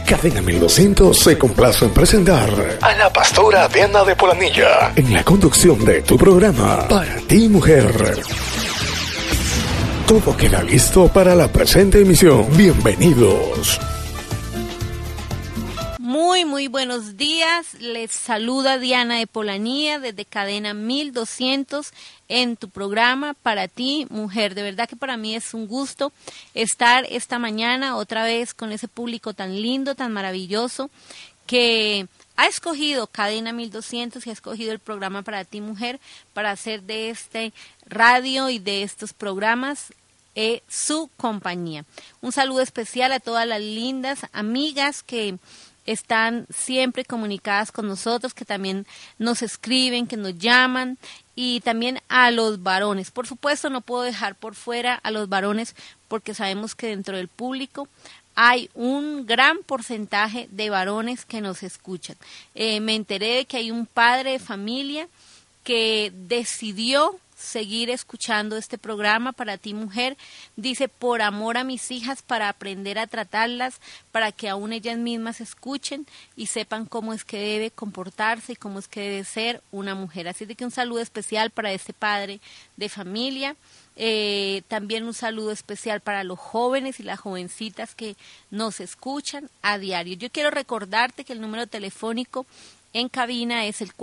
Cadena 1200 se complace en presentar a la pastora Diana de Polanilla en la conducción de tu programa Para Ti Mujer. Todo queda listo para la presente emisión. Bienvenidos. Muy buenos días. Les saluda Diana de Polanía desde Cadena 1200 en tu programa Para Ti Mujer. De verdad que para mí es un gusto estar esta mañana otra vez con ese público tan lindo, tan maravilloso que ha escogido Cadena 1200 y ha escogido el programa Para Ti Mujer para hacer de este radio y de estos programas su compañía. Un saludo especial a todas las lindas amigas que están siempre comunicadas con nosotros, que también nos escriben, que nos llaman, y también a los varones. Por supuesto, no puedo dejar por fuera a los varones porque sabemos que dentro del público hay un gran porcentaje de varones que nos escuchan. Me enteré de que hay un padre de familia que decidió seguir escuchando este programa Para Ti Mujer. Dice, por amor a mis hijas, para aprender a tratarlas, para que aún ellas mismas escuchen y sepan cómo es que debe comportarse y cómo es que debe ser una mujer. Así de que un saludo especial para este padre de familia. También un saludo especial para los jóvenes y las jovencitas que nos escuchan a diario. Yo quiero recordarte que el número telefónico en cabina es el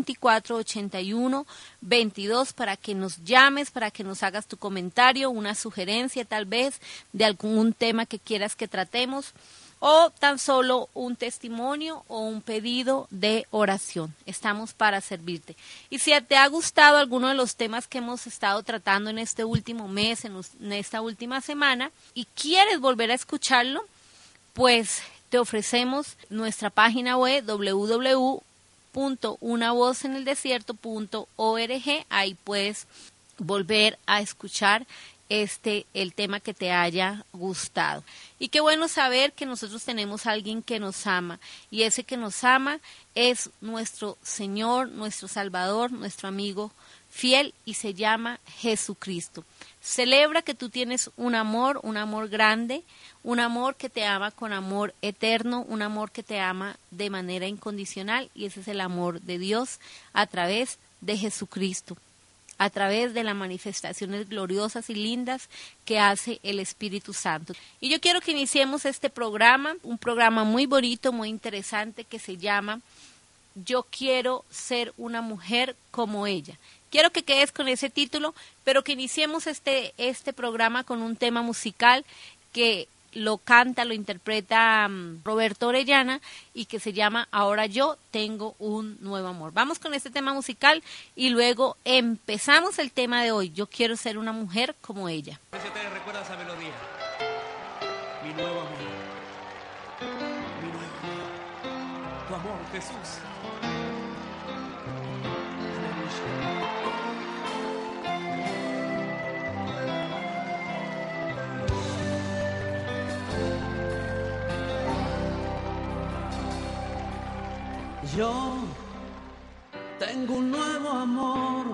424-8122 para que nos llames, para que nos hagas tu comentario, una sugerencia tal vez de algún tema que quieras que tratemos o tan solo un testimonio o un pedido de oración. Estamos para servirte. Y si te ha gustado alguno de los temas que hemos estado tratando en este último mes, en esta última semana y quieres volver a escucharlo, pues te ofrecemos nuestra página web www.unavozeneldesierto.org. Ahí puedes volver a escuchar el tema que te haya gustado. Y qué bueno saber que nosotros tenemos a alguien que nos ama, y ese que nos ama es nuestro Señor, nuestro Salvador, nuestro amigo fiel, y se llama Jesucristo. Celebra que tú tienes un amor grande, un amor que te ama con amor eterno, un amor que te ama de manera incondicional, y ese es el amor de Dios a través de Jesucristo, a través de las manifestaciones gloriosas y lindas que hace el Espíritu Santo. Y yo quiero que iniciemos este programa, un programa muy bonito, muy interesante, que se llama Yo quiero ser una mujer como ella. Quiero que quedes con ese título, pero que iniciemos este programa con un tema musical que lo canta, lo interpreta Roberto Orellana y que se llama Ahora yo tengo un nuevo amor. Vamos con este tema musical y luego empezamos el tema de hoy. Yo quiero ser una mujer como ella. Si te recuerda esa melodía, mi nuevo amor, mi nuevo amor, tu amor, Jesús. Yo tengo un nuevo amor,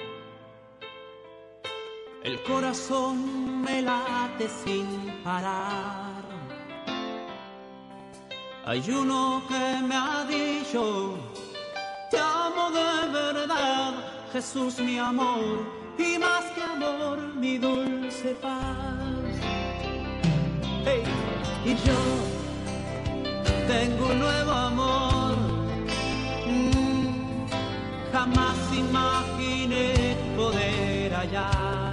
el corazón me late sin parar. Hay uno que me ha dicho, te amo de verdad, Jesús mi amor, y más que amor, mi dulce paz. Hey. Y yo tengo un nuevo amor, jamás imaginé poder hallar.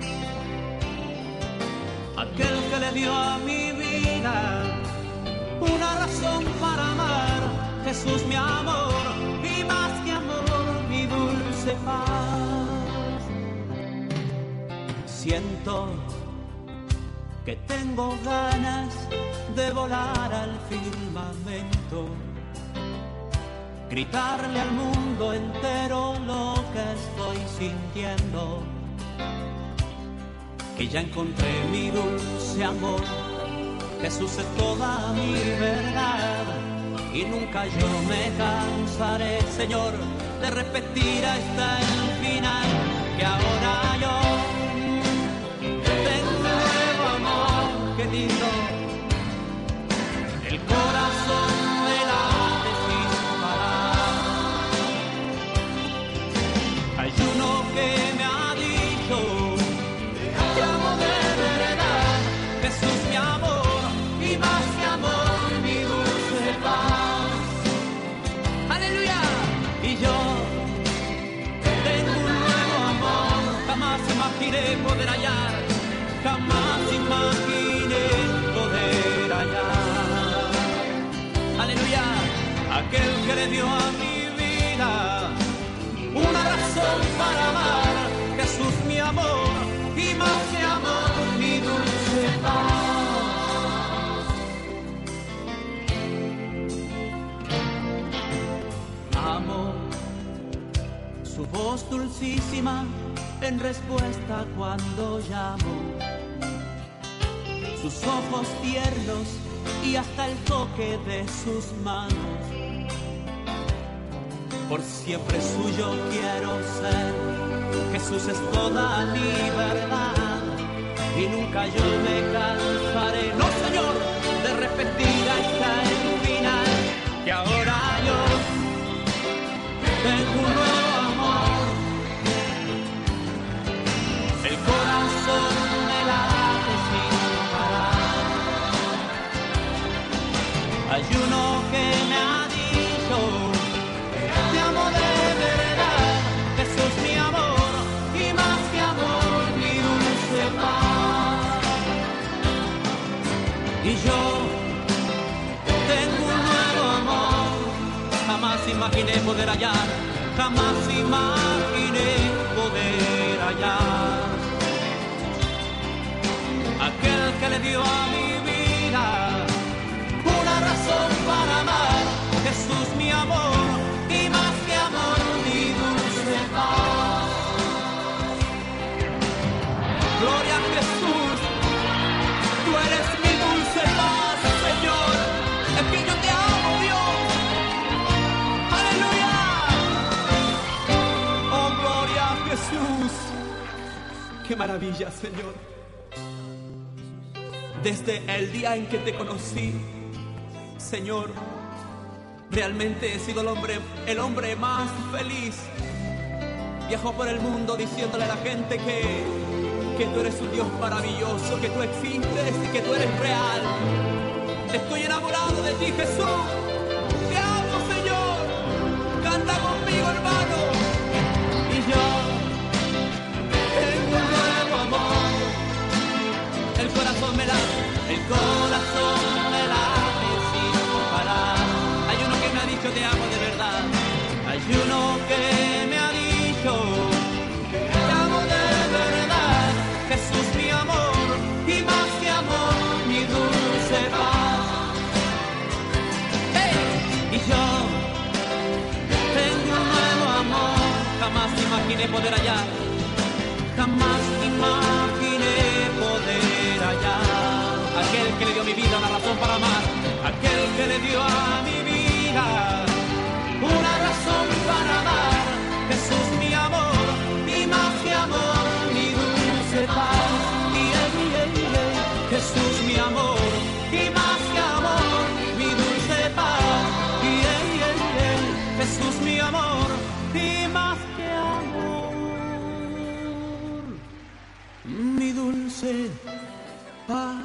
Aquel que le dio a mi vida una razón para amar, Jesús mi amor, y más que amor, mi dulce paz. Siento que tengo ganas de volar al firmamento, gritarle al mundo entero lo que estoy sintiendo, que ya encontré mi dulce amor, Jesús es toda mi verdad, y nunca yo me cansaré, Señor, de repetir hasta el final, que ahora yo tengo un nuevo amor, qué lindo, el corazón poder hallar, jamás imaginé poder hallar. Aleluya, aquel que le dio a mi vida una razón para amar, Jesús mi amor, y más que amor, mi dulce paz. Amo su voz dulcísima en respuesta cuando llamo, sus ojos tiernos y hasta el toque de sus manos. Por siempre suyo quiero ser, Jesús es toda mi verdad y nunca yo me cansaré, no Señor, de repetir hasta el final que ahora yo tengo un nuevo amor. El corazón me late sin parar. Hay uno que me ha dicho: te amo de verdad, Jesús mi amor, y más que amor, mi dulce paz. Y yo tengo un nuevo amor, jamás imaginé poder hallar, jamás imaginé poder hallar. Aquel que le dio a mi vida una razón para amar, Jesús mi amor, y más que amor, mi dulce paz. Gloria a Jesús, tú eres mi dulce paz, Señor, es que yo te amo, Dios. Aleluya. Oh, gloria a Jesús. Qué maravilla, Señor. Desde el día en que te conocí, Señor, realmente he sido el hombre más feliz. Viajo por el mundo diciéndole a la gente que tú eres un Dios maravilloso, que tú existes y que tú eres real. Estoy enamorado de ti, Jesús. Te amo, Señor. Canta conmigo, hermano. Y yo tengo un nuevo amor. El corazón me late, el corazón me late sin parar. Hay uno que me ha dicho te amo de verdad. Hay uno que me ha dicho te amo de verdad. Jesús mi amor, y más que amor, mi dulce paz. Hey, y yo tengo un nuevo amor, jamás imaginé poder hallar, jamás imaginé poder hallar. Aquel que le dio a mi vida una razón para amar, aquel que le dio a mi vida una razón para amar, Jesús mi amor, y más que amor, mi dulce paz. Jesús mi amor, y más que amor, mi dulce paz. Jesús mi amor, y más que amor, mi dulce paz.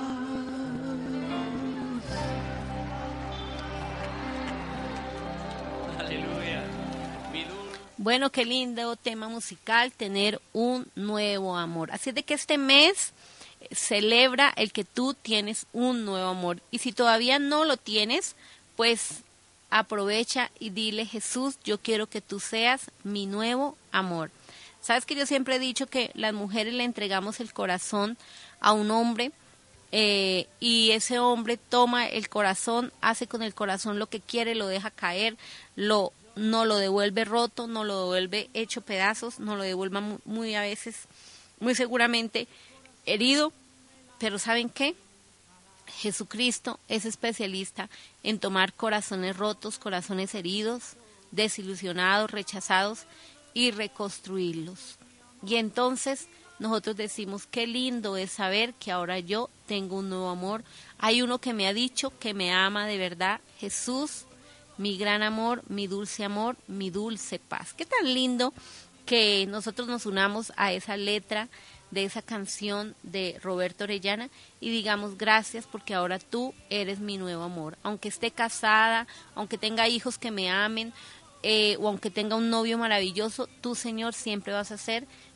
Aleluya. Bueno, qué lindo tema musical, tener un nuevo amor. Así es de que este mes celebra el que tú tienes un nuevo amor. Y si todavía no lo tienes, pues aprovecha y dile: Jesús, yo quiero que tú seas mi nuevo amor. Sabes que yo siempre he dicho que las mujeres le entregamos el corazón a un hombre, y ese hombre toma el corazón, hace con el corazón lo que quiere, lo deja caer, no lo devuelve roto, no lo devuelve hecho pedazos, no lo devuelve muy a veces, muy seguramente herido. Pero ¿saben qué? Jesucristo es especialista en tomar corazones rotos, corazones heridos, desilusionados, rechazados, y reconstruirlos. Y entonces nosotros decimos: qué lindo es saber que ahora yo tengo un nuevo amor. Hay uno que me ha dicho que me ama de verdad, Jesús, mi gran amor, mi dulce paz. Qué tan lindo que nosotros nos unamos a esa letra de esa canción de Roberto Orellana y digamos: gracias, porque ahora tú eres mi nuevo amor. Aunque esté casada, aunque tenga hijos que me amen, o aunque tenga un novio maravilloso, tú, Señor, siempre vas a ser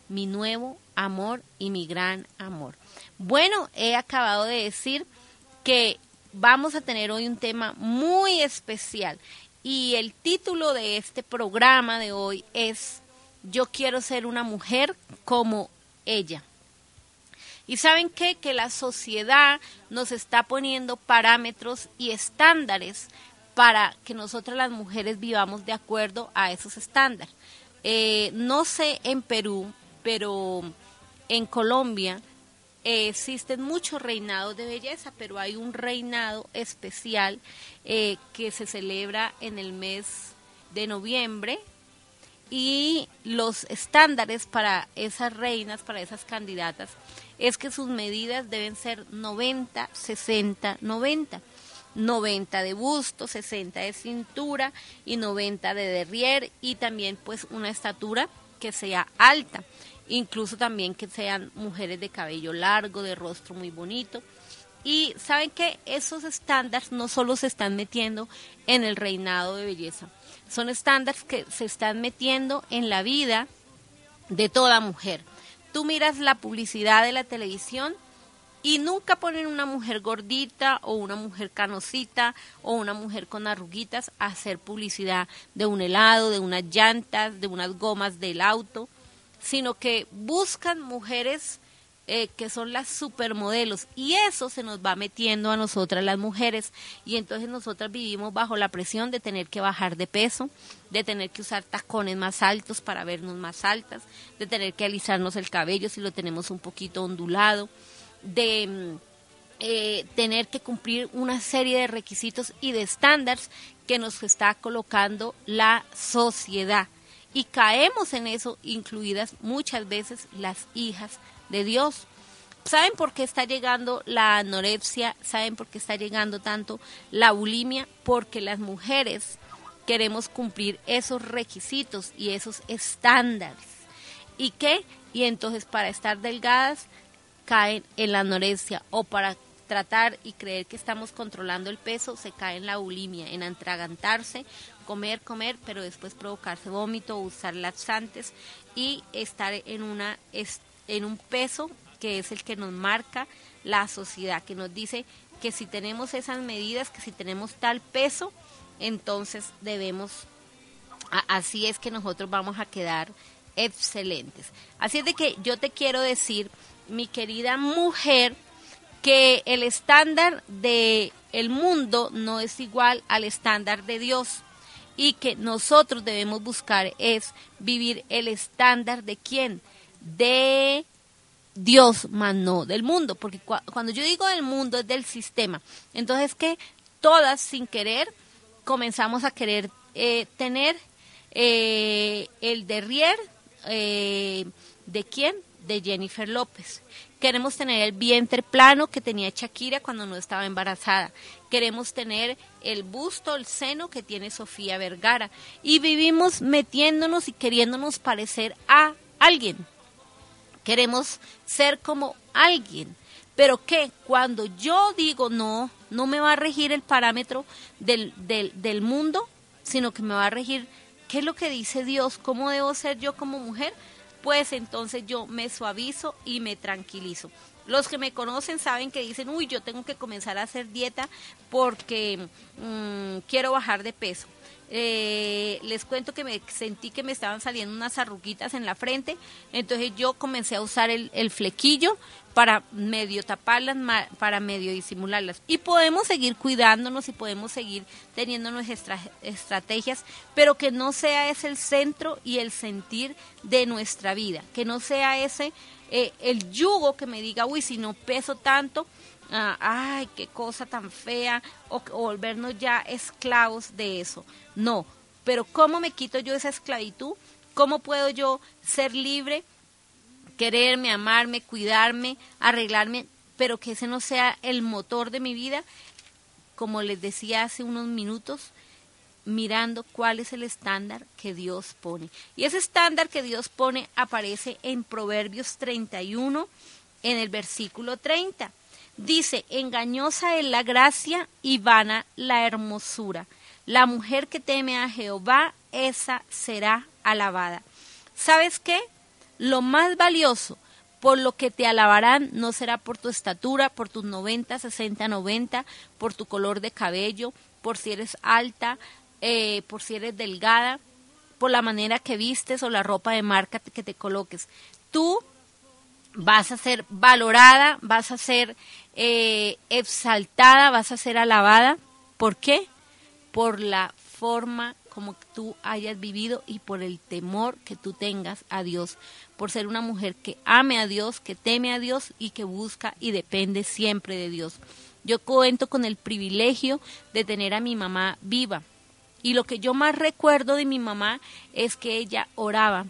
mi nuevo amor y mi gran amor. Bueno, he acabado de decir que vamos a tener hoy un tema muy especial y el título de este programa de hoy es Yo quiero ser una mujer como ella. ¿Y saben qué? Que la sociedad nos está poniendo parámetros y estándares para que nosotras las mujeres vivamos de acuerdo a esos estándares. No sé en Perú, pero en Colombia existen muchos reinados de belleza, pero hay un reinado especial que se celebra en el mes de noviembre y los estándares para esas reinas, para esas candidatas, es que sus medidas deben ser 90, 60, 90. 90 de busto, 60 de cintura y 90 de derrier y también pues una estatura que sea alta, incluso también que sean mujeres de cabello largo, de rostro muy bonito. Y saben que esos estándares no solo se están metiendo en el reinado de belleza, son estándares que se están metiendo en la vida de toda mujer. Tú miras la publicidad de la televisión y nunca ponen una mujer gordita o una mujer canosita o una mujer con arruguitas a hacer publicidad de un helado, de unas llantas, de unas gomas del auto, sino que buscan mujeres que son las supermodelos y eso se nos va metiendo a nosotras las mujeres y entonces nosotras vivimos bajo la presión de tener que bajar de peso, de tener que usar tacones más altos para vernos más altas, de tener que alisarnos el cabello si lo tenemos un poquito ondulado, de tener que cumplir una serie de requisitos y de estándares que nos está colocando la sociedad y caemos en eso, incluidas muchas veces las hijas de Dios. ¿Saben por qué está llegando la anorexia? ¿Saben por qué está llegando tanto la bulimia? Porque las mujeres queremos cumplir esos requisitos y esos estándares. ¿Y qué? Y entonces para estar delgadas caen en la anorexia o para tratar y creer que estamos controlando el peso se cae en la bulimia, en atragantarse, comer, pero después provocarse vómito, usar laxantes y estar en un peso que es el que nos marca la sociedad, que nos dice que si tenemos esas medidas, que si tenemos tal peso, entonces así es que nosotros vamos a quedar excelentes. Así es de que yo te quiero decir, mi querida mujer, que el estándar del mundo no es igual al estándar de Dios y que nosotros debemos buscar es vivir el estándar de ¿quién? De Dios, más no del mundo, porque cuando yo digo del mundo es del sistema. Entonces que todas sin querer comenzamos a querer tener el derrier ¿de quién? De Jennifer López. Queremos tener el vientre plano que tenía Shakira cuando no estaba embarazada. Queremos tener el busto, el seno que tiene Sofía Vergara. Y vivimos metiéndonos y queriéndonos parecer a alguien. Queremos ser como alguien. Pero ¿qué? Cuando yo digo no me va a regir el parámetro del mundo, sino que me va a regir qué es lo que dice Dios, cómo debo ser yo como mujer, pues entonces yo me suavizo y me tranquilizo. Los que me conocen saben que dicen, uy, yo tengo que comenzar a hacer dieta porque quiero bajar de peso. Les cuento que me sentí que me estaban saliendo unas arruguitas en la frente, entonces yo comencé a usar el flequillo para medio taparlas, para medio disimularlas. Y podemos seguir cuidándonos y podemos seguir teniendo nuestras estrategias, pero que no sea ese el centro y el sentir de nuestra vida, que no sea ese el yugo que me diga, uy, si no peso tanto, ay, qué cosa tan fea, o volvernos ya esclavos de eso. No, pero ¿cómo me quito yo esa esclavitud? ¿Cómo puedo yo ser libre, quererme, amarme, cuidarme, arreglarme, pero que ese no sea el motor de mi vida? Como les decía hace unos minutos, mirando cuál es el estándar que Dios pone. Y ese estándar que Dios pone aparece en Proverbios 31, en el versículo 30. Dice, engañosa es la gracia y vana la hermosura. La mujer que teme a Jehová, esa será alabada. ¿Sabes qué? lo más valioso, por lo que te alabarán, no será por tu estatura, por tus 90, 60, 90, por tu color de cabello, por si eres alta, por si eres delgada, por la manera que vistes o la ropa de marca que te coloques. Tú vas a ser valorada, vas a ser exaltada, vas a ser alabada. ¿Por qué? Por la forma como tú hayas vivido y por el temor que tú tengas a Dios, por ser una mujer que ame a Dios, que teme a Dios y que busca y depende siempre de Dios. Yo cuento con el privilegio de tener a mi mamá viva, y lo que yo más recuerdo de mi mamá es que ella oraba.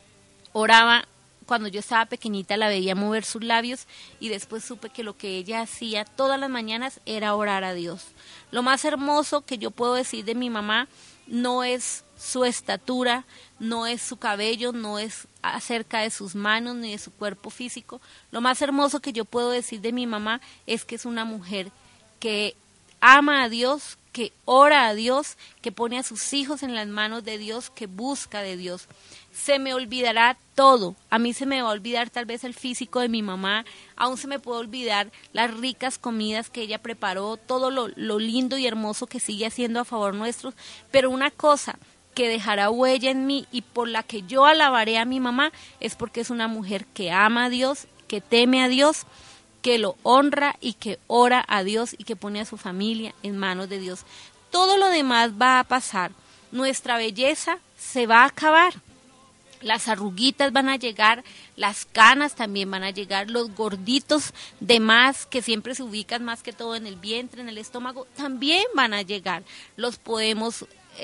Cuando yo estaba pequeñita la veía mover sus labios, y después supe que lo que ella hacía todas las mañanas era orar a Dios. Lo más hermoso que yo puedo decir de mi mamá no es su estatura, no es su cabello, no es acerca de sus manos ni de su cuerpo físico. Lo más hermoso que yo puedo decir de mi mamá es que es una mujer que ama a Dios, que ora a Dios, que pone a sus hijos en las manos de Dios, que busca de Dios. Se me olvidará todo. A mí se me va a olvidar tal vez el físico de mi mamá, aún se me puede olvidar las ricas comidas que ella preparó, todo lo lindo y hermoso que sigue haciendo a favor nuestro, pero una cosa que dejará huella en mí y por la que yo alabaré a mi mamá es porque es una mujer que ama a Dios, que teme a Dios, que lo honra y que ora a Dios y que pone a su familia en manos de Dios. Todo lo demás va a pasar. Nuestra belleza se va a acabar. Las arruguitas van a llegar, las canas también van a llegar, los gorditos de más que siempre se ubican más que todo en el vientre, en el estómago, también van a llegar. Los podemos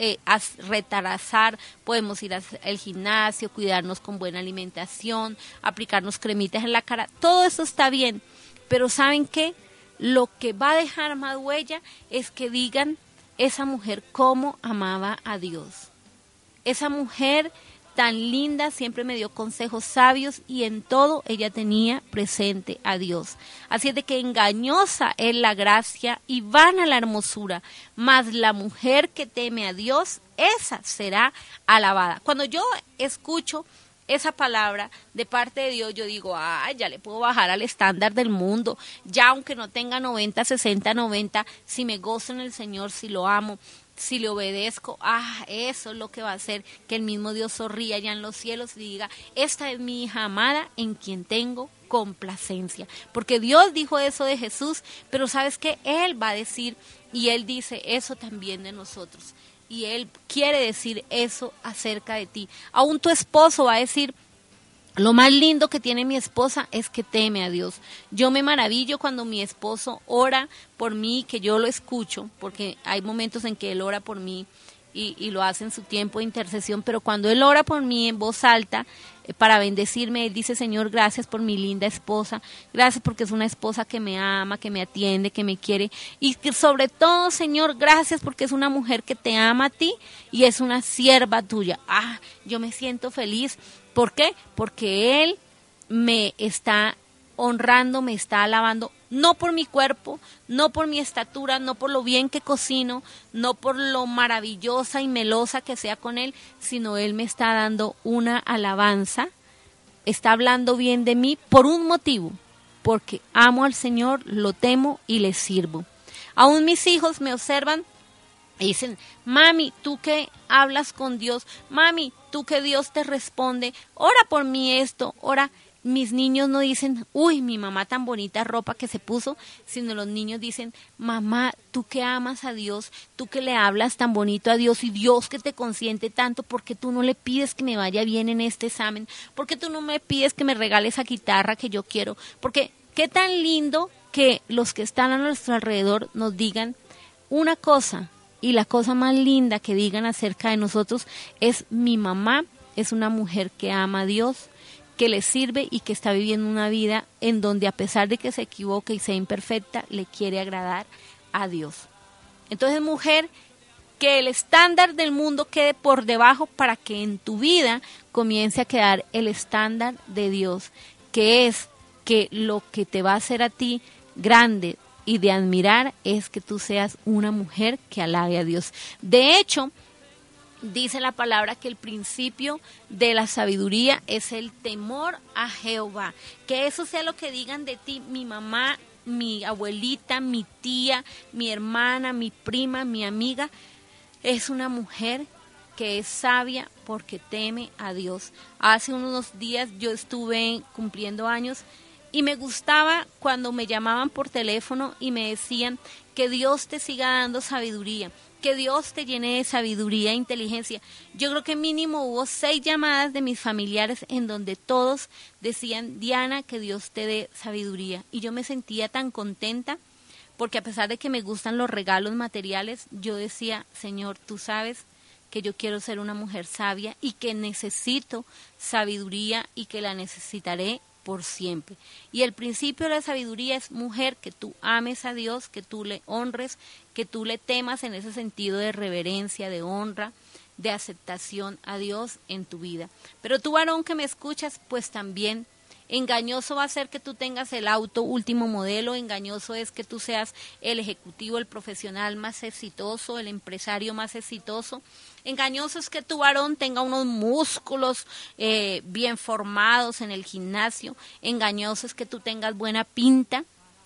retarazar, podemos ir al gimnasio, cuidarnos con buena alimentación, aplicarnos cremitas en la cara, todo eso está bien, pero ¿saben qué? Lo que va a dejar más huella es que digan, esa mujer cómo amaba a Dios, esa mujer tan linda, siempre me dio consejos sabios y en todo ella tenía presente a Dios. Así es de que engañosa es la gracia y vana la hermosura, mas la mujer que teme a Dios, esa será alabada. Cuando yo escucho esa palabra de parte de Dios, yo digo, ya le puedo bajar al estándar del mundo, ya aunque no tenga 90, 60, 90, si me gozo en el Señor, si lo amo, si le obedezco, eso es lo que va a hacer que el mismo Dios sonría allá en los cielos y diga, esta es mi hija amada en quien tengo complacencia. Porque Dios dijo eso de Jesús, pero ¿sabes qué? Él va a decir, y Él dice eso también de nosotros. Y Él quiere decir eso acerca de ti. Aún tu esposo va a decir, lo más lindo que tiene mi esposa es que teme a Dios. Yo me maravillo cuando mi esposo ora por mí, que yo lo escucho, porque hay momentos en que él ora por mí y lo hace en su tiempo de intercesión, pero cuando él ora por mí en voz alta para bendecirme, él dice, Señor, gracias por mi linda esposa, gracias porque es una esposa que me ama, que me atiende, que me quiere, y que sobre todo, Señor, gracias porque es una mujer que te ama a ti y es una sierva tuya. Yo me siento feliz. ¿Por qué? Porque Él me está honrando, me está alabando, no por mi cuerpo, no por mi estatura, no por lo bien que cocino, no por lo maravillosa y melosa que sea con Él, sino Él me está dando una alabanza, está hablando bien de mí por un motivo, porque amo al Señor, lo temo y le sirvo. Aún mis hijos me observan y dicen, mami, tú que hablas con Dios, mami, tú que Dios te responde, ora por mí esto, ora. Mis niños no dicen, uy, mi mamá tan bonita ropa que se puso, sino los niños dicen, mamá, tú que amas a Dios, tú que le hablas tan bonito a Dios y Dios que te consiente tanto, ¿por qué tú no le pides que me vaya bien en este examen? ¿Por qué tú no me pides que me regale esa guitarra que yo quiero? Porque qué tan lindo que los que están a nuestro alrededor nos digan una cosa, y la cosa más linda que digan acerca de nosotros es, mi mamá es una mujer que ama a Dios, que le sirve y que está viviendo una vida en donde a pesar de que se equivoque y sea imperfecta, le quiere agradar a Dios. Entonces, mujer, que el estándar del mundo quede por debajo para que en tu vida comience a quedar el estándar de Dios, que es que lo que te va a hacer a ti grande y de admirar es que tú seas una mujer que alabe a Dios. De hecho, dice la palabra que el principio de la sabiduría es el temor a Jehová. Que eso sea lo que digan de ti mi mamá, mi abuelita, mi tía, mi hermana, mi prima, mi amiga. Es una mujer que es sabia porque teme a Dios. Hace unos días yo estuve cumpliendo años y me gustaba cuando me llamaban por teléfono y me decían que Dios te siga dando sabiduría, que Dios te llene de sabiduría e inteligencia. Yo creo que mínimo hubo 6 llamadas de mis familiares en donde todos decían, Diana, que Dios te dé sabiduría. Y yo me sentía tan contenta porque a pesar de que me gustan los regalos materiales, yo decía, Señor, tú sabes que yo quiero ser una mujer sabia y que necesito sabiduría y que la necesitaré por siempre. Y el principio de la sabiduría es, mujer, que tú ames a Dios, que tú le honres, que tú le temas en ese sentido de reverencia, de honra, de aceptación a Dios en tu vida. Pero tú, varón que me escuchas, pues también engañoso va a ser que tú tengas el auto último modelo, engañoso es que tú seas el ejecutivo, el profesional más exitoso, el empresario más exitoso. Engañoso es que tu varón tenga unos músculos bien formados en el gimnasio. Engañoso es que tú tengas buena pinta.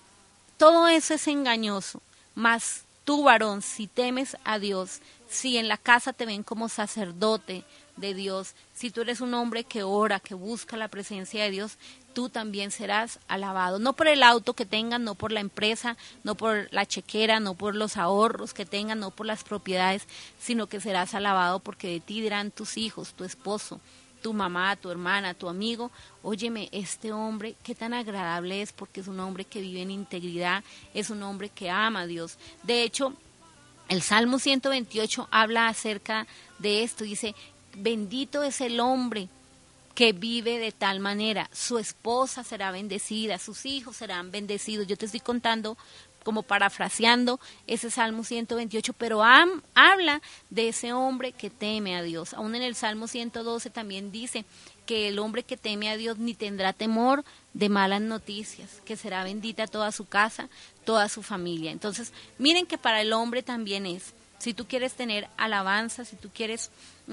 Todo eso es engañoso. Mas tú, varón, si temes a Dios, si en la casa te ven como sacerdote de Dios, si tú eres un hombre que ora, que busca la presencia de Dios, tú también serás alabado. No por el auto que tengan, no por la empresa, no por la chequera, no por los ahorros que tengan, no por las propiedades, sino que serás alabado porque de ti dirán tus hijos, tu esposo, tu mamá, tu hermana, tu amigo, óyeme, este hombre, qué tan agradable es, porque es un hombre que vive en integridad, es un hombre que ama a Dios. De hecho, el Salmo 128 habla acerca de esto, dice, bendito es el hombre que vive de tal manera, su esposa será bendecida, sus hijos serán bendecidos. Yo te estoy contando, como parafraseando ese Salmo 128, pero habla de ese hombre que teme a Dios. Aún en el Salmo 112 también dice que el hombre que teme a Dios ni tendrá temor de malas noticias, que será bendita toda su casa, toda su familia. Entonces, miren que para el hombre también es, si tú quieres tener alabanza, si tú quieres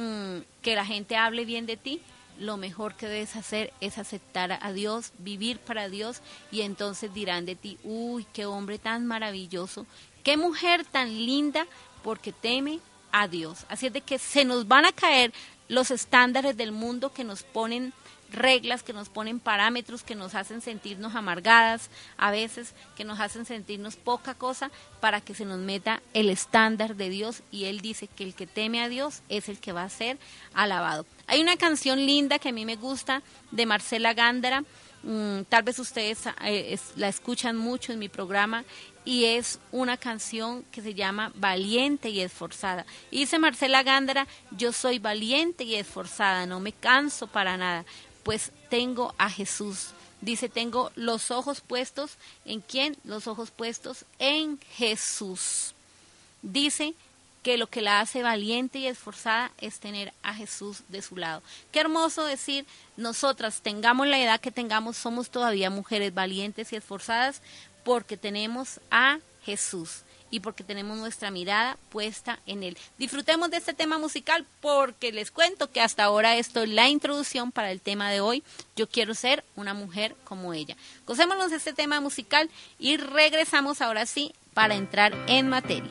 que la gente hable bien de ti, lo mejor que debes hacer es aceptar a Dios, vivir para Dios, y entonces dirán de ti, uy, qué hombre tan maravilloso, qué mujer tan linda, porque teme a Dios. Así es de que se nos van a caer los estándares del mundo que nos ponen reglas, que nos ponen parámetros, que nos hacen sentirnos amargadas, a veces que nos hacen sentirnos poca cosa, para que se nos meta el estándar de Dios, y Él dice que el que teme a Dios es el que va a ser alabado. Hay una canción linda que a mí me gusta de Marcela Gándara, tal vez ustedes la escuchan mucho en mi programa, y es una canción que se llama Valiente y Esforzada. Y dice Marcela Gándara, yo soy valiente y esforzada, no me canso para nada, pues tengo a Jesús. Dice, tengo los ojos puestos, ¿en quién? Los ojos puestos en Jesús. Dice que lo que la hace valiente y esforzada es tener a Jesús de su lado. Qué hermoso decir, nosotras, tengamos la edad que tengamos, somos todavía mujeres valientes y esforzadas porque tenemos a Jesús y porque tenemos nuestra mirada puesta en Él. Disfrutemos de este tema musical, porque les cuento que hasta ahora esto es la introducción para el tema de hoy. Yo quiero ser una mujer como ella. Gocémonos de este tema musical y regresamos ahora sí para entrar en materia.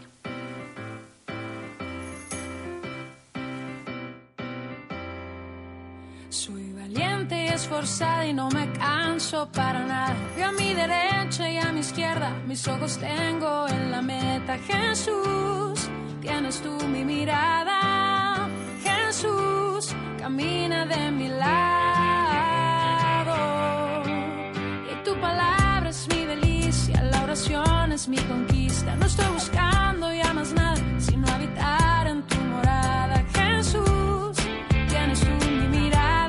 Soy valiente y esforzada y no me canso para nada. Yo a mi derecha y a mi izquierda, mis ojos tengo en la meta. Jesús, tienes tú mi mirada. Jesús, camina de mi lado. Y tu palabra es mi delicia, la oración es mi conquista. No estoy buscando ya más nada, sino habitar en tu morada. Jesús, tienes tú mi mirada.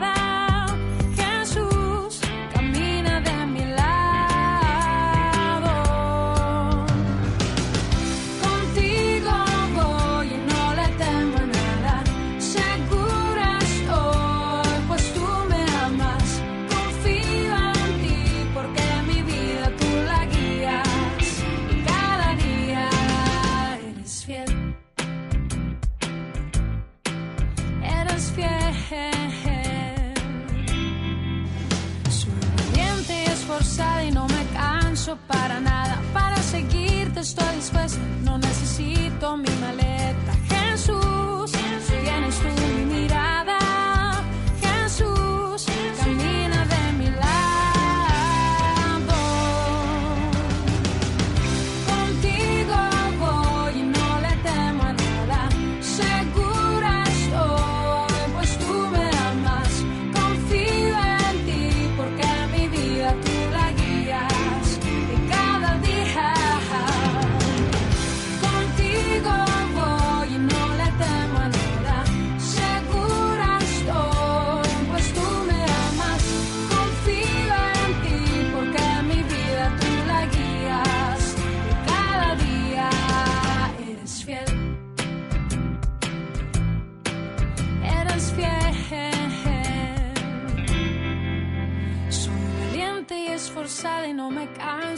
Confío en ti porque mi vida tú la guías y cada día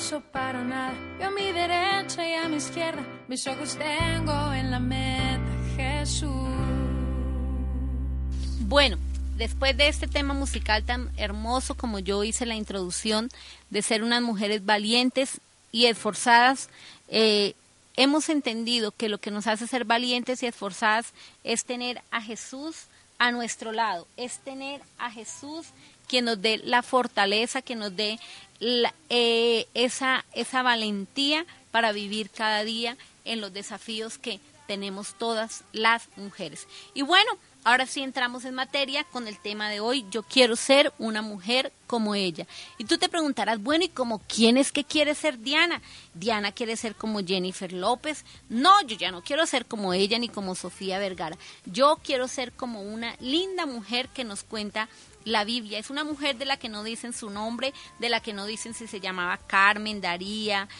canso para nada. Yo a mi derecha y a mi izquierda, mis ojos tengo en la meta, Jesús. Bueno, después de este tema musical tan hermoso como yo hice la introducción de ser unas mujeres valientes y esforzadas, hemos entendido que lo que nos hace ser valientes y esforzadas es tener a Jesús a nuestro lado, es tener a Jesús quien nos dé la fortaleza, que nos dé esa valentía para vivir cada día en los desafíos que tenemos todas las mujeres. Y bueno, ahora sí entramos en materia con el tema de hoy. Yo quiero ser una mujer como ella. Y tú te preguntarás, bueno, ¿y como quién es que quiere ser Diana? ¿Diana quiere ser como Jennifer López? No, yo ya no quiero ser como ella ni como Sofía Vergara. Yo quiero ser como una linda mujer que nos cuenta la Biblia. Es una mujer de la que no dicen su nombre, de la que no dicen si se llamaba Carmen, Daría,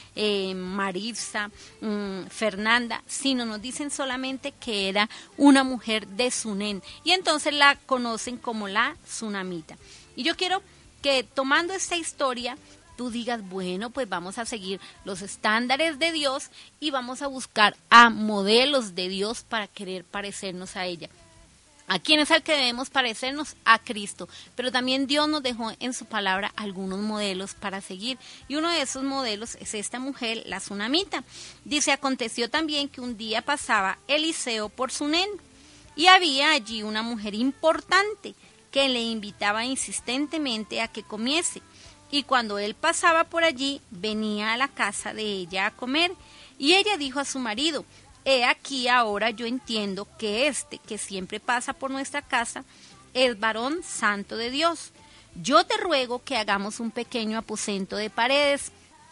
Maritza, Fernanda, sino nos dicen solamente que era una mujer de Sunén. Y entonces la conocen como la Sunamita. Y yo quiero que tomando esta historia, tú digas, bueno, pues vamos a seguir los estándares de Dios y vamos a buscar a modelos de Dios para querer parecernos a ella. ¿A quién es al que debemos parecernos? A Cristo. Pero también Dios nos dejó en su palabra algunos modelos para seguir. Y uno de esos modelos es esta mujer, la Sunamita. Dice, aconteció también que un día pasaba Eliseo por Sunén. Y había allí una mujer importante que le invitaba insistentemente a que comiese. Y cuando él pasaba por allí, venía a la casa de ella a comer. Y ella dijo a su marido, he aquí ahora yo entiendo que que siempre pasa por nuestra casa, es varón santo de Dios. Yo te ruego que hagamos un pequeño aposento de paredes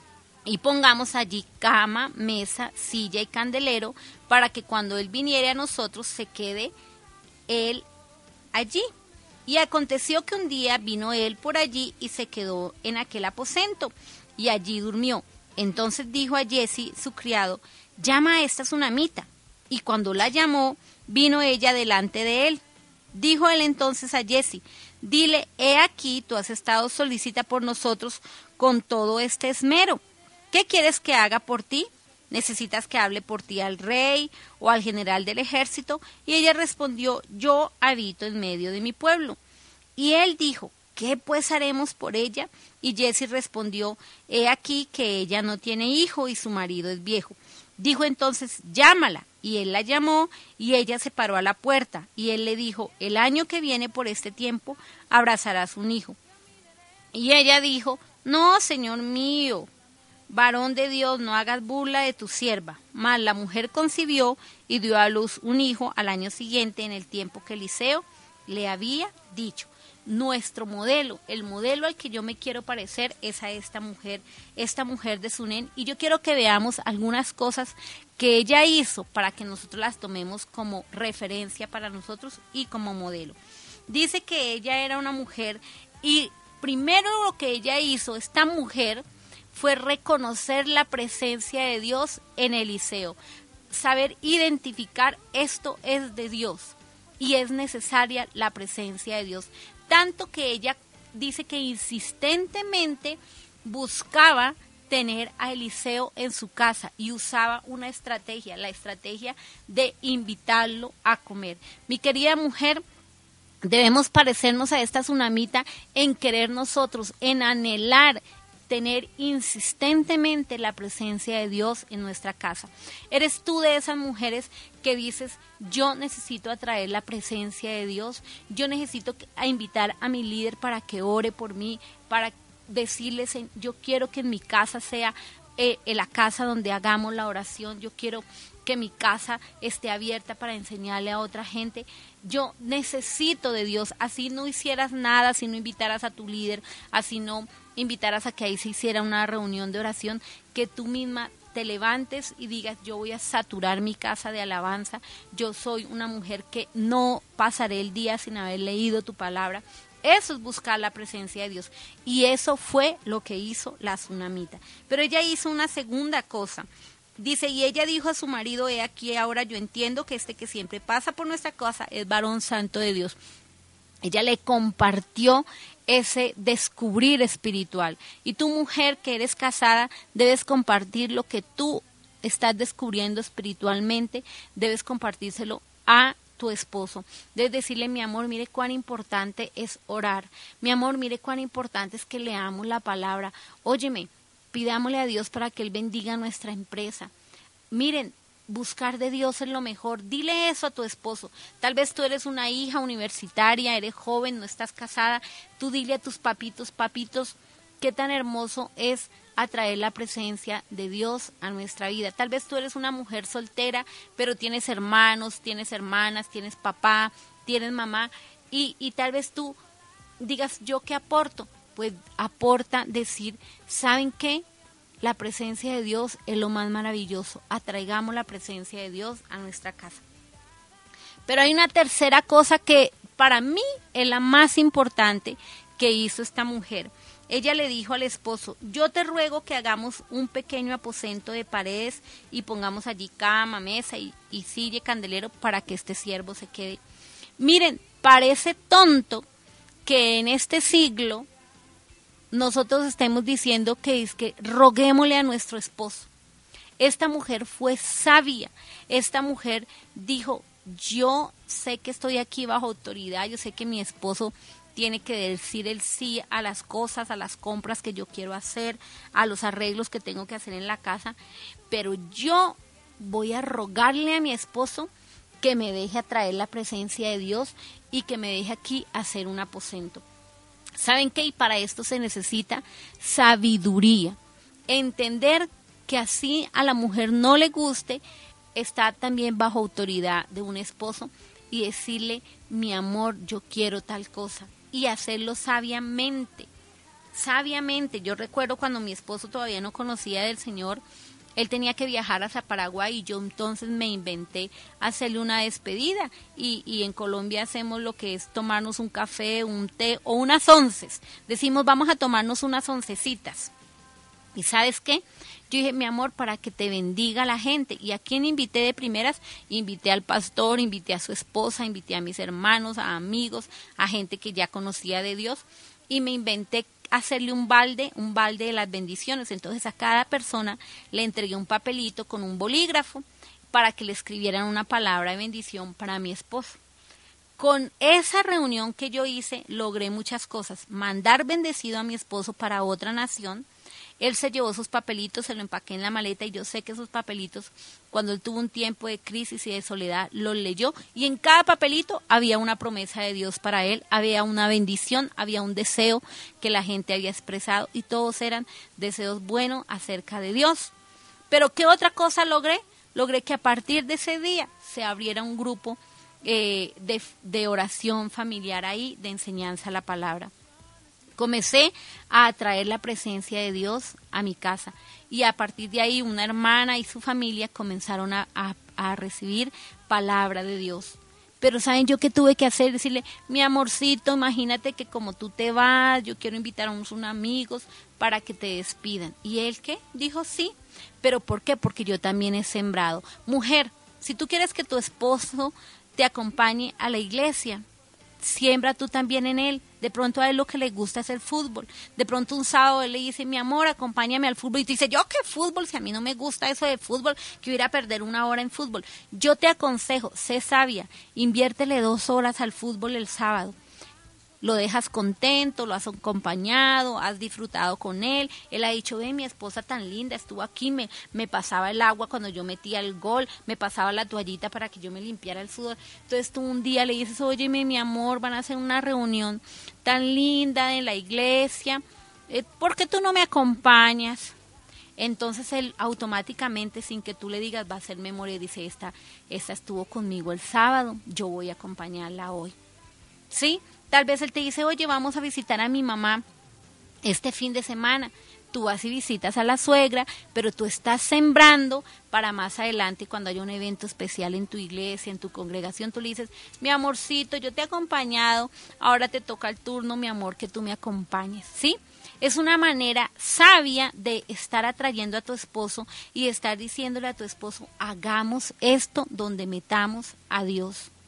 y pongamos allí cama, mesa, silla y candelero, para que cuando él viniere a nosotros se quede él allí. Y aconteció que un día vino él por allí y se quedó en aquel aposento, y allí durmió. Entonces dijo a Jesse, su criado, llama a esta Sunamita. Y cuando la llamó, vino ella delante de él. Dijo él entonces a Jesse, dile, he aquí, tú has estado solícita por nosotros con todo este esmero. ¿Qué quieres que haga por ti? ¿Necesitas que hable por ti al rey o al general del ejército? Y ella respondió, yo habito en medio de mi pueblo. Y él dijo, ¿qué pues haremos por ella? Y Jesse respondió, he aquí que ella no tiene hijo y su marido es viejo. Dijo entonces, llámala. Y él la llamó y ella se paró a la puerta. Y él le dijo, el año que viene por este tiempo abrazarás un hijo. Y ella dijo, no, señor mío, varón de Dios, no hagas burla de tu sierva. Mas la mujer concibió y dio a luz un hijo al año siguiente, en el tiempo que Eliseo le había dicho. Nuestro modelo, el modelo al que yo me quiero parecer es a esta mujer de Sunén, y yo quiero que veamos algunas cosas que ella hizo para que nosotros las tomemos como referencia para nosotros y como modelo. Dice que ella era una mujer, y primero lo que ella hizo, esta mujer, fue reconocer la presencia de Dios en Eliseo, saber identificar esto es de Dios y es necesaria la presencia de Dios. Tanto que ella dice que insistentemente buscaba tener a Eliseo en su casa y usaba una estrategia, la estrategia de invitarlo a comer. Mi querida mujer, debemos parecernos a esta Sunamita en querer nosotros, en anhelar tener insistentemente la presencia de Dios en nuestra casa. ¿Eres tú de esas mujeres que dices, yo necesito atraer la presencia de Dios, yo necesito invitar a mi líder para que ore por mí, para decirles, yo quiero que en mi casa sea en la casa donde hagamos la oración, yo quiero que mi casa esté abierta para enseñarle a otra gente? Yo necesito de Dios, así no hicieras nada, así no invitaras a tu líder, así no invitaras a que ahí se hiciera una reunión de oración, que tú misma te levantes y digas, yo voy a saturar mi casa de alabanza, yo soy una mujer que no pasaré el día sin haber leído tu palabra. Eso es buscar la presencia de Dios, y eso fue lo que hizo la Sunamita. Pero ella hizo una segunda cosa. Dice, y ella dijo a su marido, he aquí ahora yo entiendo que que siempre pasa por nuestra casa es varón santo de Dios. Ella le compartió ese descubrir espiritual. Y tú, mujer que eres casada, debes compartir lo que tú estás descubriendo espiritualmente, debes compartírselo a tu esposo. Debes decirle: mi amor, mire cuán importante es orar. Mi amor, mire cuán importante es que leamos la palabra. Óyeme, pidámosle a Dios para que Él bendiga nuestra empresa. Miren, buscar de Dios es lo mejor. Dile eso a tu esposo. Tal vez tú eres una hija universitaria, eres joven, no estás casada. Tú dile a tus papitos: papitos, qué tan hermoso es atraer la presencia de Dios a nuestra vida. Tal vez tú eres una mujer soltera, pero tienes hermanos, tienes hermanas, tienes papá, tienes mamá, y tal vez tú digas: ¿yo qué aporto? Pues aporta decir: ¿saben qué? La presencia de Dios es lo más maravilloso. Atraigamos la presencia de Dios a nuestra casa. Pero hay una tercera cosa que para mí es la más importante que hizo esta mujer. Ella le dijo al esposo: yo te ruego que hagamos un pequeño aposento de paredes y pongamos allí cama, mesa y silla y candelero para que este siervo se quede. Miren, parece tonto que en este siglo nosotros estemos diciendo que es que roguémosle a nuestro esposo. Esta mujer fue sabia. Esta mujer dijo: yo sé que estoy aquí bajo autoridad, yo sé que mi esposo tiene que decir el sí a las cosas, a las compras que yo quiero hacer, a los arreglos que tengo que hacer en la casa, pero yo voy a rogarle a mi esposo que me deje atraer la presencia de Dios y que me deje aquí hacer un aposento. ¿Saben qué? Y para esto se necesita sabiduría. Entender que así a la mujer no le guste, está también bajo autoridad de un esposo y decirle: mi amor, yo quiero tal cosa. Y hacerlo sabiamente. Sabiamente. Yo recuerdo cuando mi esposo todavía no conocía del Señor, él tenía que viajar hacia Paraguay y yo entonces me inventé hacerle una despedida. Y en Colombia hacemos lo que es tomarnos un café, un té o unas onces. Decimos: vamos a tomarnos unas oncecitas. ¿Y sabes qué? Yo dije: mi amor, para que te bendiga la gente. ¿Y a quién invité de primeras? Invité al pastor, invité a su esposa, invité a mis hermanos, a amigos, a gente que ya conocía de Dios. Y me inventé hacerle un balde de las bendiciones. Entonces a cada persona le entregué un papelito con un bolígrafo para que le escribieran una palabra de bendición para mi esposo. Con esa reunión que yo hice, logré muchas cosas. Mandar bendecido a mi esposo para otra nación. Él se llevó sus papelitos, se lo empaqué en la maleta y yo sé que esos papelitos, cuando él tuvo un tiempo de crisis y de soledad, los leyó y en cada papelito había una promesa de Dios para él, había una bendición, había un deseo que la gente había expresado y todos eran deseos buenos acerca de Dios. Pero ¿qué otra cosa logré? Logré que a partir de ese día se abriera un grupo de oración familiar ahí, de enseñanza a la palabra. Comencé a atraer la presencia de Dios a mi casa y a partir de ahí una hermana y su familia comenzaron a recibir palabra de Dios. Pero ¿saben yo qué tuve que hacer? Decirle: mi amorcito, imagínate que como tú te vas, yo quiero invitar a unos amigos para que te despidan. ¿Y él qué? Dijo: sí. ¿Pero por qué? Porque yo también he sembrado. Mujer, si tú quieres que tu esposo te acompañe a la iglesia, siembra tú también en él. De pronto a él lo que le gusta es el fútbol. De pronto un sábado él le dice: mi amor, acompáñame al fútbol. Y tú dices: ¿yo qué fútbol? Si a mí no me gusta eso de fútbol, que voy a ir a perder 1 hora en fútbol. Yo te aconsejo, sé sabia, inviértele 2 horas al fútbol el sábado. Lo dejas contento, lo has acompañado, has disfrutado con él. Él ha dicho: mi esposa tan linda, estuvo aquí, me pasaba el agua cuando yo metía el gol, me pasaba la toallita para que yo me limpiara el sudor. Entonces tú un día le dices: óyeme, mi amor, van a hacer una reunión tan linda en la iglesia, ¿por qué tú no me acompañas? Entonces él automáticamente, sin que tú le digas, va a hacer memoria y dice: esta estuvo conmigo el sábado, yo voy a acompañarla hoy. ¿Sí? Tal vez él te dice: oye, vamos a visitar a mi mamá este fin de semana. Tú vas y visitas a la suegra, pero tú estás sembrando para más adelante, cuando haya un evento especial en tu iglesia, en tu congregación, tú le dices: mi amorcito, yo te he acompañado, ahora te toca el turno, mi amor, que tú me acompañes, ¿sí? Es una manera sabia de estar atrayendo a tu esposo y de estar diciéndole a tu esposo: hagamos esto donde metamos a Dios.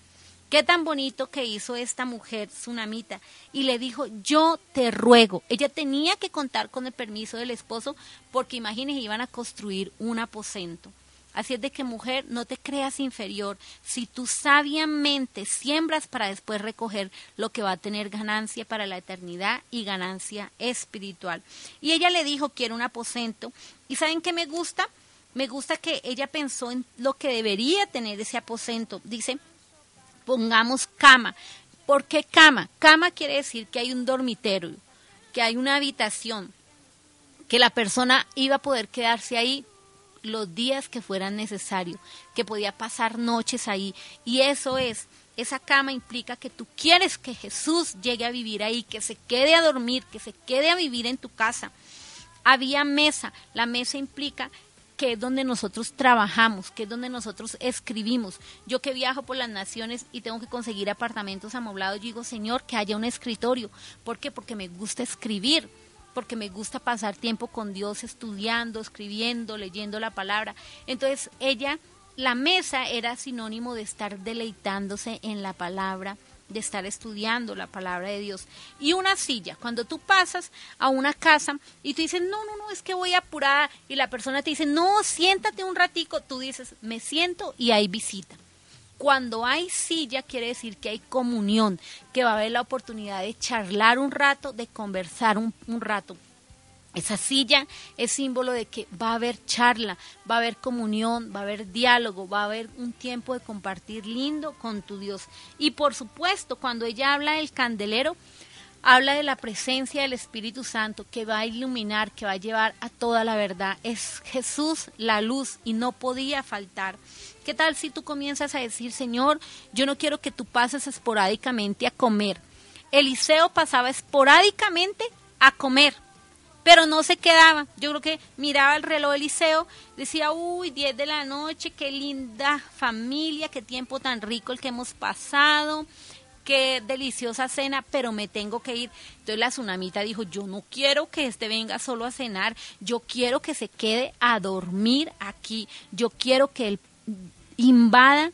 Qué tan bonito que hizo esta mujer tsunamita. Y le dijo, yo te ruego. Ella tenía que contar con el permiso del esposo porque imagínense, iban a construir un aposento. Así es de que, mujer, no te creas inferior. Si tú sabiamente siembras para después recoger lo que va a tener ganancia para la eternidad y ganancia espiritual. Y ella le dijo, quiero un aposento. ¿Y saben qué me gusta? Me gusta que ella pensó en lo que debería tener ese aposento. Dice, pongamos cama. ¿Por qué cama? Cama quiere decir que hay un dormitorio, que hay una habitación, que la persona iba a poder quedarse ahí los días que fueran necesarios, que podía pasar noches ahí. Y eso es, esa cama implica que tú quieres que Jesús llegue a vivir ahí, que se quede a dormir, que se quede a vivir en tu casa. Había mesa. La mesa implica que es donde nosotros trabajamos, que es donde nosotros escribimos. Yo que viajo por las naciones y tengo que conseguir apartamentos amoblados, yo digo, Señor, que haya un escritorio. ¿Por qué? Porque me gusta escribir, porque me gusta pasar tiempo con Dios estudiando, escribiendo, leyendo la palabra. Entonces ella, la mesa era sinónimo de estar deleitándose en la palabra, de estar estudiando la palabra de Dios. Y una silla, cuando tú pasas a una casa y tú dices, no, es que voy apurada, y la persona te dice, no, siéntate un ratico, tú dices, me siento y hay visita. Cuando hay silla quiere decir que hay comunión, que va a haber la oportunidad de charlar un rato, de conversar un rato. Esa silla es símbolo de que va a haber charla, va a haber comunión, va a haber diálogo, va a haber un tiempo de compartir lindo con tu Dios. Y por supuesto, cuando ella habla del candelero, habla de la presencia del Espíritu Santo que va a iluminar, que va a llevar a toda la verdad. Es Jesús la luz y no podía faltar. ¿Qué tal si tú comienzas a decir, Señor, yo no quiero que tú pases esporádicamente a comer? Eliseo pasaba esporádicamente a comer, pero no se quedaba. Yo creo que miraba el reloj de Eliseo, decía, 10 de la noche, qué linda familia, qué tiempo tan rico el que hemos pasado, qué deliciosa cena, pero me tengo que ir. Entonces la tsunamita dijo, yo no quiero que venga solo a cenar, yo quiero que se quede a dormir aquí, yo quiero que él invada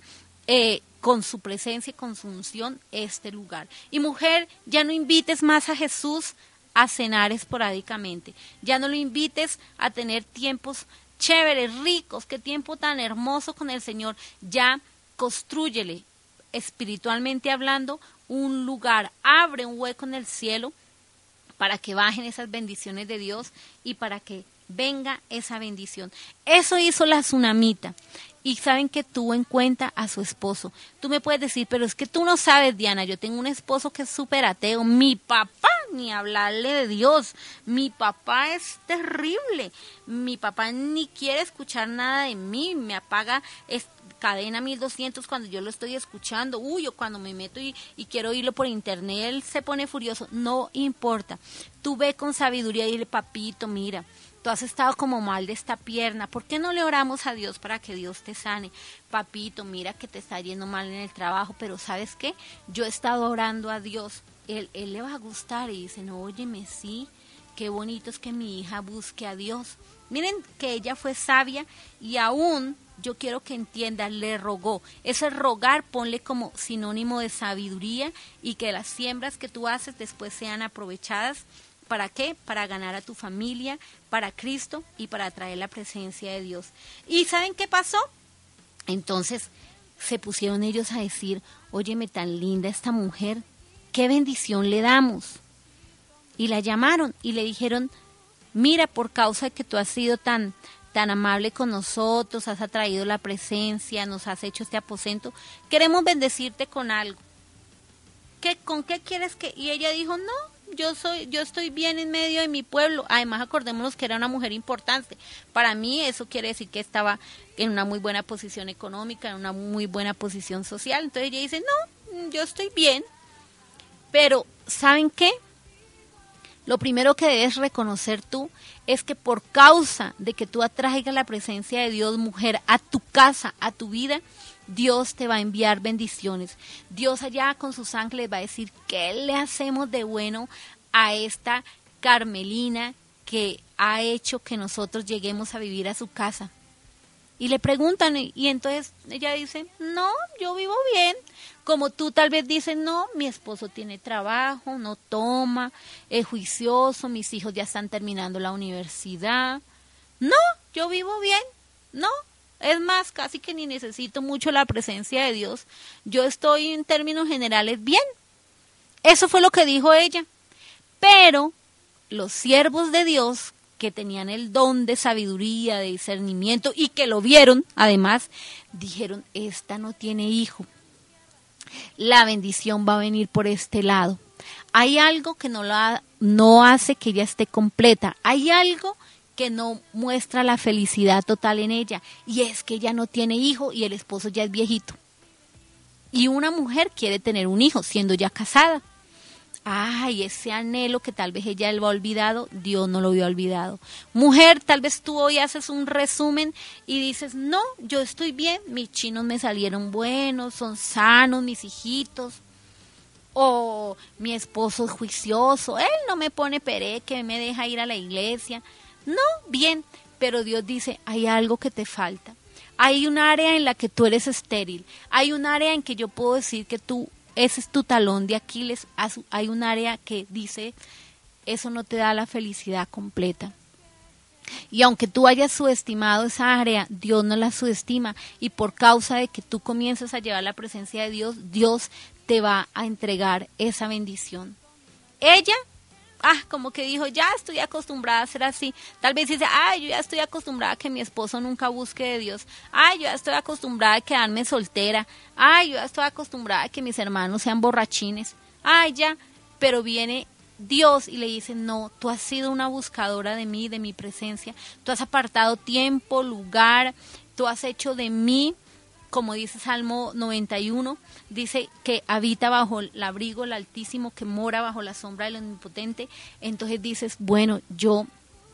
con su presencia y con su unción este lugar. Y mujer, ya no invites más a Jesús a cenar esporádicamente, ya no lo invites a tener tiempos chéveres, ricos, qué tiempo tan hermoso con el Señor. Ya constrúyele, espiritualmente hablando, un lugar, abre un hueco en el cielo para que bajen esas bendiciones de Dios y para que venga esa bendición. Eso hizo la tsunamita. Y saben que tuvo en cuenta a su esposo. Tú me puedes decir, pero es que tú no sabes, Diana, yo tengo un esposo que es súper ateo. Mi papá, ni hablarle de Dios. Mi papá es terrible. Mi papá ni quiere escuchar nada de mí. Me apaga cadena 1200 cuando yo lo estoy escuchando. Yo cuando me meto y quiero oírlo por internet, él se pone furioso. No importa. Tú ve con sabiduría y dile, papito, mira, tú has estado como mal de esta pierna, ¿por qué no le oramos a Dios para que Dios te sane? Papito, mira que te está yendo mal en el trabajo, pero ¿sabes qué? Yo he estado orando a Dios, él le va a gustar. Y dicen, óyeme, sí, qué bonito es que mi hija busque a Dios. Miren que ella fue sabia y aún, yo quiero que entiendan, le rogó. Ese rogar ponle como sinónimo de sabiduría y que las siembras que tú haces después sean aprovechadas. ¿Para qué? Para ganar a tu familia, para Cristo y para traer la presencia de Dios. ¿Y saben qué pasó? Entonces se pusieron ellos a decir, óyeme, tan linda esta mujer, qué bendición le damos. Y la llamaron y le dijeron, mira, por causa de que tú has sido tan amable con nosotros, has atraído la presencia, nos has hecho este aposento, queremos bendecirte con algo. ¿Con qué quieres que? Y ella dijo, no, yo estoy bien en medio de mi pueblo. Además, acordémonos que era una mujer importante. Para mí eso quiere decir que estaba en una muy buena posición económica, en una muy buena posición social. Entonces ella dice, no, yo estoy bien. Pero, ¿saben qué? Lo primero que debes reconocer tú es que por causa de que tú atraigas la presencia de Dios, mujer, a tu casa, a tu vida, Dios te va a enviar bendiciones. Dios allá con sus ángeles va a decir, ¿qué le hacemos de bueno a esta Carmelina que ha hecho que nosotros lleguemos a vivir a su casa? Y le preguntan, y entonces ella dice, no, yo vivo bien. Como tú tal vez dices, no, mi esposo tiene trabajo, no toma, es juicioso, mis hijos ya están terminando la universidad. No, yo vivo bien, no. Es más, casi que ni necesito mucho la presencia de Dios. Yo estoy en términos generales bien. Eso fue lo que dijo ella. Pero los siervos de Dios, que tenían el don de sabiduría, de discernimiento y que lo vieron, además, dijeron, esta no tiene hijo. La bendición va a venir por este lado. Hay algo que no hace que ella esté completa. Hay algo que no muestra la felicidad total en ella. Y es que ella no tiene hijo y el esposo ya es viejito. Y una mujer quiere tener un hijo siendo ya casada. Ay, ese anhelo que tal vez ella lo ha olvidado, Dios no lo había olvidado. Mujer, tal vez tú hoy haces un resumen y dices, no, yo estoy bien, mis chinos me salieron buenos, son sanos mis hijitos. O mi esposo es juicioso, él no me pone pereque, me deja ir a la iglesia. No, bien, pero Dios dice, hay algo que te falta. Hay un área en la que tú eres estéril. Hay un área en que yo puedo decir que ese es tu talón de Aquiles. Hay un área que dice, eso no te da la felicidad completa. Y aunque tú hayas subestimado esa área, Dios no la subestima. Y por causa de que tú comienzas a llevar la presencia de Dios, Dios te va a entregar esa bendición. Ella, como que dijo, ya estoy acostumbrada a ser así. Tal vez dice, yo ya estoy acostumbrada a que mi esposo nunca busque de Dios. Yo ya estoy acostumbrada a quedarme soltera. Yo ya estoy acostumbrada a que mis hermanos sean borrachines. Ya, pero viene Dios y le dice, no, tú has sido una buscadora de mí, de mi presencia. Tú has apartado tiempo, lugar, tú has hecho de mí, como dice Salmo 91, dice que habita bajo el abrigo del Altísimo, que mora bajo la sombra del Omnipotente. Entonces dices, bueno, yo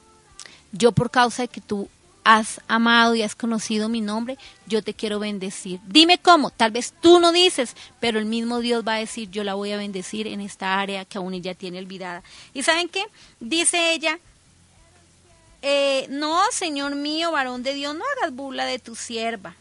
por causa de que tú has amado y has conocido mi nombre, yo te quiero bendecir. Dime cómo, tal vez tú no dices, pero el mismo Dios va a decir, yo la voy a bendecir en esta área que aún ella tiene olvidada. ¿Y saben qué? Dice ella, no, Señor mío, varón de Dios, no hagas burla de tu sierva.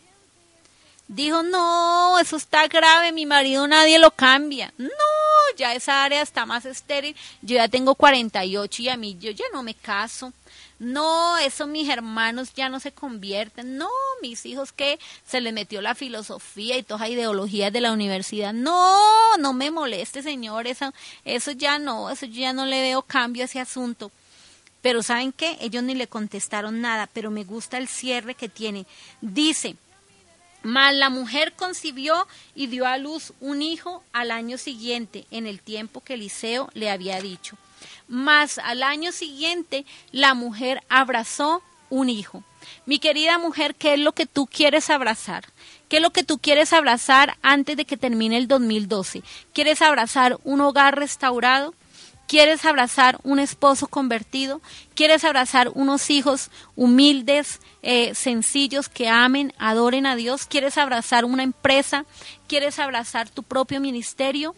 Dijo, no, eso está grave, mi marido nadie lo cambia. No, ya esa área está más estéril, yo ya tengo 48 y a mí yo ya no me caso. No, eso mis hermanos ya no se convierten. No, mis hijos que se les metió la filosofía y todas las ideologías de la universidad. No, no me moleste, Señor, eso ya no, eso yo ya no le veo cambio a ese asunto. Pero ¿saben qué? Ellos ni le contestaron nada, pero me gusta el cierre que tiene. Dice, mas la mujer concibió y dio a luz un hijo al año siguiente, en el tiempo que Eliseo le había dicho. Mas al año siguiente la mujer abrazó un hijo. Mi querida mujer, ¿qué es lo que tú quieres abrazar? ¿Qué es lo que tú quieres abrazar antes de que termine el 2012? ¿Quieres abrazar un hogar restaurado? ¿Quieres abrazar un esposo convertido? ¿Quieres abrazar unos hijos humildes, sencillos, que amen, adoren a Dios? ¿Quieres abrazar una empresa? ¿Quieres abrazar tu propio ministerio?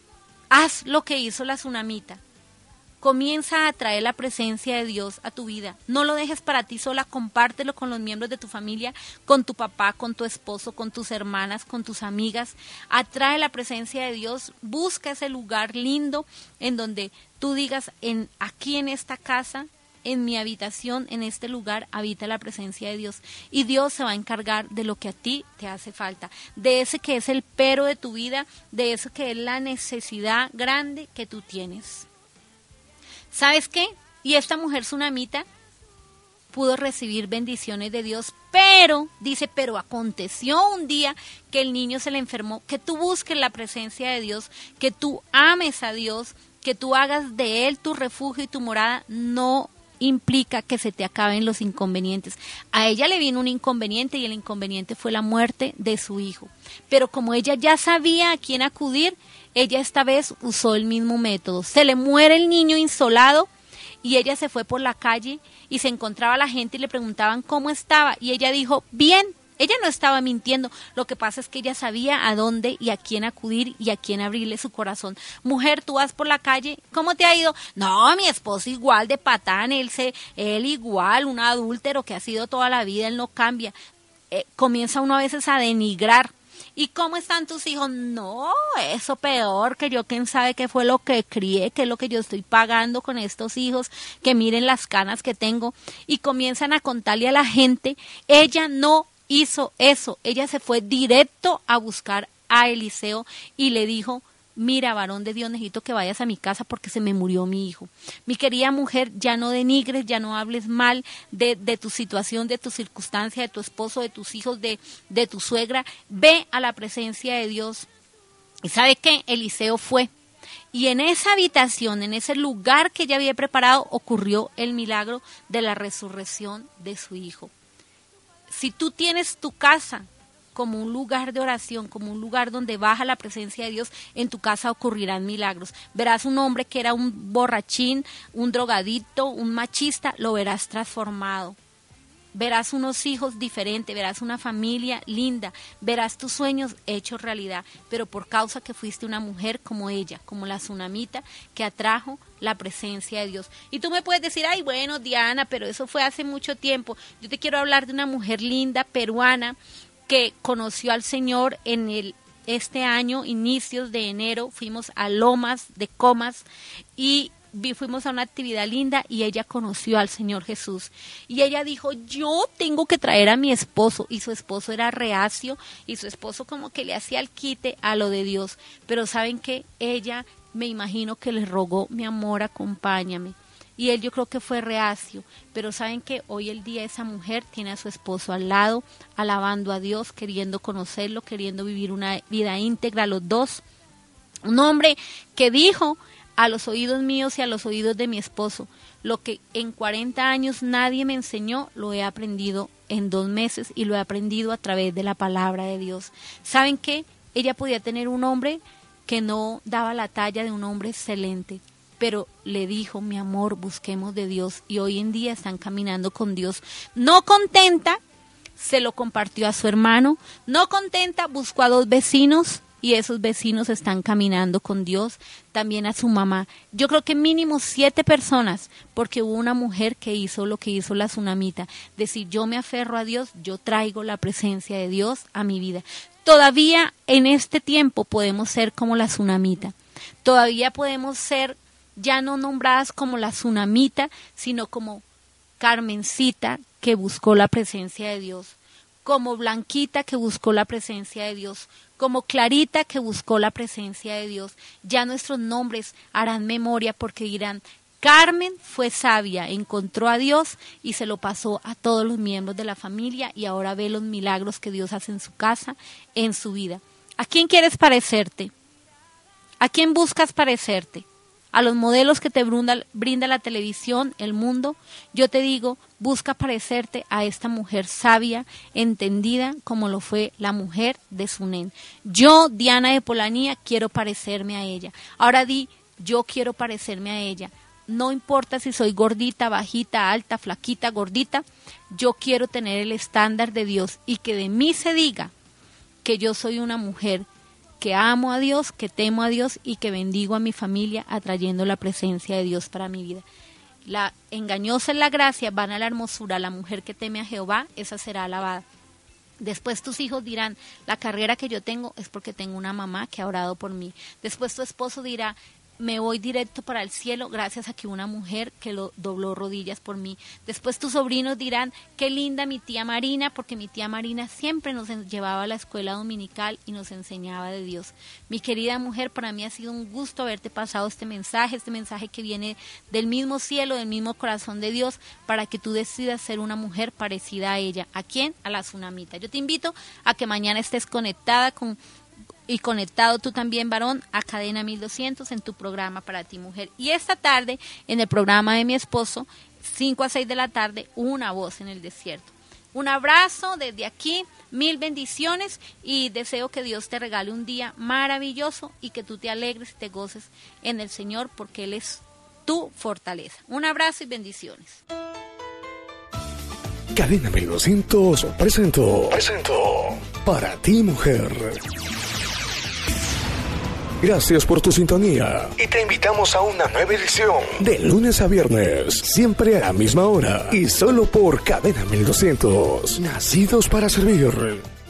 Haz lo que hizo la tsunamita. Comienza a traer la presencia de Dios a tu vida. No lo dejes para ti sola, compártelo con los miembros de tu familia, con tu papá, con tu esposo, con tus hermanas, con tus amigas. Atrae la presencia de Dios, busca ese lugar lindo en donde tú digas, aquí en esta casa, en mi habitación, en este lugar, habita la presencia de Dios. Y Dios se va a encargar de lo que a ti te hace falta, de ese que es el pero de tu vida, de eso que es la necesidad grande que tú tienes. ¿Sabes qué? Y esta mujer tsunamita pudo recibir bendiciones de Dios, pero aconteció un día que el niño se le enfermó. Que tú busques la presencia de Dios, que tú ames a Dios, que tú hagas de Él tu refugio y tu morada, no implica que se te acaben los inconvenientes. A ella le vino un inconveniente y el inconveniente fue la muerte de su hijo. Pero como ella ya sabía a quién acudir, ella esta vez usó el mismo método. Se le muere el niño insolado y ella se fue por la calle y se encontraba la gente y le preguntaban cómo estaba. Y ella dijo, bien. Ella no estaba mintiendo, lo que pasa es que ella sabía a dónde y a quién acudir y a quién abrirle su corazón. Mujer, tú vas por la calle, ¿cómo te ha ido? No, mi esposo igual de patán, él igual, un adúltero que ha sido toda la vida, él no cambia. comienza uno a veces a denigrar. ¿Y cómo están tus hijos? No, eso peor que yo, quién sabe qué fue lo que crié, qué es lo que yo estoy pagando con estos hijos, que miren las canas que tengo. Y comienzan a contarle a la gente, ella no hizo eso, ella se fue directo a buscar a Eliseo y le dijo, mira, varón de Dios, necesito que vayas a mi casa porque se me murió mi hijo. Mi querida mujer, ya no denigres, ya no hables mal de tu situación, de tu circunstancia, de tu esposo, de tus hijos, de tu suegra. Ve a la presencia de Dios. ¿Y sabe qué? Eliseo fue. Y en esa habitación, en ese lugar que ella había preparado, ocurrió el milagro de la resurrección de su hijo. Si tú tienes tu casa como un lugar de oración, como un lugar donde baja la presencia de Dios, en tu casa ocurrirán milagros. Verás un hombre que era un borrachín, un drogadicto, un machista, lo verás transformado. Verás unos hijos diferentes, verás una familia linda, verás tus sueños hechos realidad, pero por causa que fuiste una mujer como ella, como la tsunamita que atrajo la presencia de Dios. Y tú me puedes decir, ay, bueno, Diana, pero eso fue hace mucho tiempo. Yo te quiero hablar de una mujer linda, peruana, que conoció al Señor en este año, inicios de enero. Fuimos a Lomas de Comas y fuimos a una actividad linda y ella conoció al Señor Jesús. Y ella dijo, yo tengo que traer a mi esposo. Y su esposo era reacio y su esposo como que le hacía el quite a lo de Dios. Pero ¿saben qué? Ella, me imagino que le rogó, mi amor, acompáñame. Y él yo creo que fue reacio, pero saben que hoy el día esa mujer tiene a su esposo al lado, alabando a Dios, queriendo conocerlo, queriendo vivir una vida íntegra los dos. Un hombre que dijo a los oídos míos y a los oídos de mi esposo, lo que en 40 años nadie me enseñó, lo he aprendido en 2 meses y lo he aprendido a través de la palabra de Dios. ¿Saben qué? Ella podía tener un hombre que no daba la talla de un hombre excelente, pero le dijo, mi amor, busquemos de Dios, y hoy en día están caminando con Dios. No contenta, se lo compartió a su hermano, no contenta, buscó a 2 vecinos, y esos vecinos están caminando con Dios, también a su mamá. Yo creo que mínimo 7 personas, porque hubo una mujer que hizo lo que hizo la tsunamita, decir, yo me aferro a Dios, yo traigo la presencia de Dios a mi vida. Todavía en este tiempo podemos ser como la tsunamita, todavía podemos ser ya no nombradas como la tsunamita, sino como Carmencita, que buscó la presencia de Dios, como Blanquita, que buscó la presencia de Dios, como Clarita, que buscó la presencia de Dios. Ya nuestros nombres harán memoria porque dirán, Carmen fue sabia, encontró a Dios y se lo pasó a todos los miembros de la familia y ahora ve los milagros que Dios hace en su casa, en su vida. ¿A quién quieres parecerte? ¿A quién buscas parecerte? A los modelos que te brinda la televisión, el mundo. Yo te digo, busca parecerte a esta mujer sabia, entendida, como lo fue la mujer de Sunén. Yo, Diana de Polanía, quiero parecerme a ella. Ahora di, yo quiero parecerme a ella. No importa si soy gordita, bajita, alta, flaquita, gordita. Yo quiero tener el estándar de Dios y que de mí se diga que yo soy una mujer que amo a Dios, que temo a Dios y que bendigo a mi familia atrayendo la presencia de Dios para mi vida. La engañosa es la gracia, vana la hermosura, la mujer que teme a Jehová, esa será alabada. Después tus hijos dirán, la carrera que yo tengo es porque tengo una mamá que ha orado por mí. Después tu esposo dirá, me voy directo para el cielo gracias a que una mujer que lo dobló rodillas por mí. Después tus sobrinos dirán, qué linda mi tía Marina, porque mi tía Marina siempre nos llevaba a la escuela dominical y nos enseñaba de Dios. Mi querida mujer, para mí ha sido un gusto haberte pasado este mensaje que viene del mismo cielo, del mismo corazón de Dios, para que tú decidas ser una mujer parecida a ella. ¿A quién? A la tsunamita. Yo te invito a que mañana estés conectada y conectado tú también, varón, a Cadena 1200 en tu programa Para Ti Mujer. Y esta tarde, en el programa de mi esposo, 5 a 6 de la tarde, Una Voz en el Desierto. Un abrazo desde aquí, 1000 bendiciones y deseo que Dios te regale un día maravilloso y que tú te alegres y te goces en el Señor porque Él es tu fortaleza. Un abrazo y bendiciones. Cadena 1200 presentó Para Ti Mujer. Gracias por tu sintonía y te invitamos a una nueva edición de lunes a viernes, siempre a la misma hora y solo por Cadena 1200. Nacidos para servir.